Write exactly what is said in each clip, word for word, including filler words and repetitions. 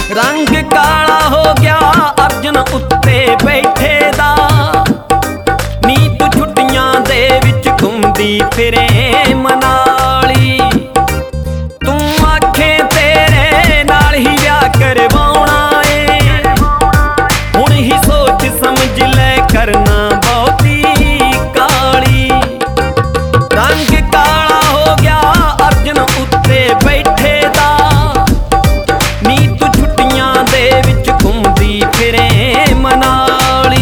रंग काला हो गया अर्जन उत्ते बैठे दा, नी तू छुट्टियां दे विच घुमदी फिरे मनाली। तू आखे तेरे नाल ही ब्याह करवाउणा ए, हुण ही सोच समझ ले करना बहुती काली। रंग काला हो गया अर्जन उत्ते बैठे दा, नी तू छुट्टियां दे विच घुमदी फिरे मनाली।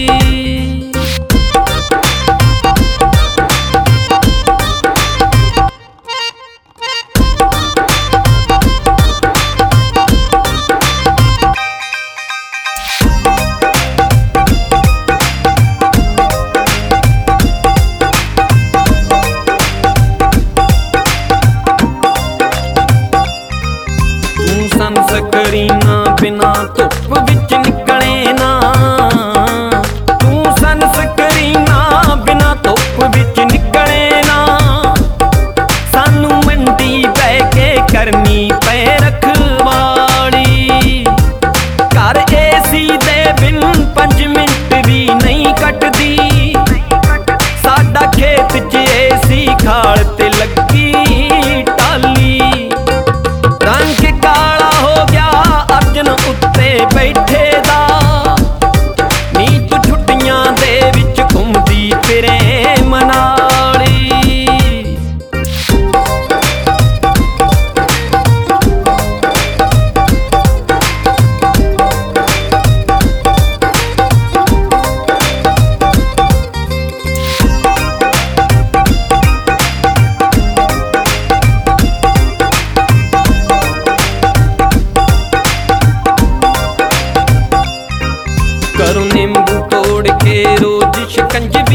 सनस्क्रीना बिना धुप विच निकले ना, तू सनस्क्रीना बिना धुप विच निकले ना। सानू मंडी बह के करनी पे रखवाली, घर एसी दे बिन पंज मिंट भी नहीं कटदी। साडा खेत च एसी खाल ते लगी टाली। रंग काला हो गया अर्जन उत्ते बैठे दा, नी तू छुट्टियां दे विच घुमदी फिरे मनाली। घरों नींबू तोड़ के रोज शिकंजी